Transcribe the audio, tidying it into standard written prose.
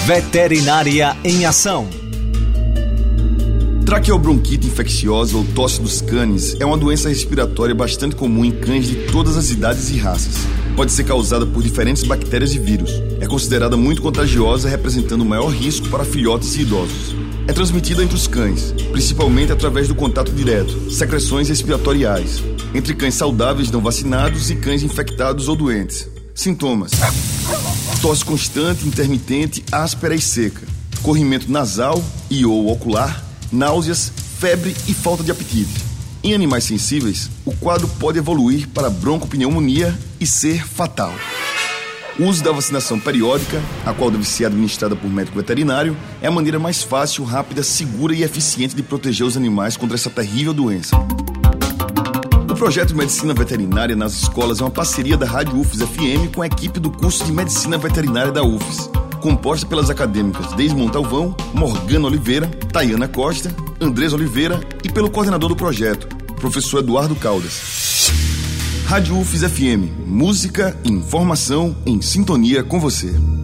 Veterinária em Ação. Traqueobronquite infecciosa ou tosse dos canes é uma doença respiratória bastante comum em cães de todas as idades e raças. Pode ser causada por diferentes bactérias e vírus. É considerada muito contagiosa, representando o maior risco para filhotes e idosos. É transmitida entre os cães, principalmente através do contato direto, secreções respiratoriais, entre cães saudáveis não vacinados e cães infectados ou doentes. Sintomas: tosse constante, intermitente, áspera e seca, corrimento nasal e ou ocular, náuseas, febre e falta de apetite. Em animais sensíveis, o quadro pode evoluir para broncopneumonia e ser fatal. O uso da vacinação periódica, a qual deve ser administrada por médico veterinário, é a maneira mais fácil, rápida, segura e eficiente de proteger os animais contra essa terrível doença. O projeto de medicina veterinária nas escolas é uma parceria da Rádio UFES FM com a equipe do curso de medicina veterinária da UFES, composta pelas acadêmicas Deise Montalvão, Morgana Oliveira, Tayana Costa, Andrés Oliveira e pelo coordenador do projeto, professor Eduardo Caldas. Rádio UFES FM, música e informação em sintonia com você.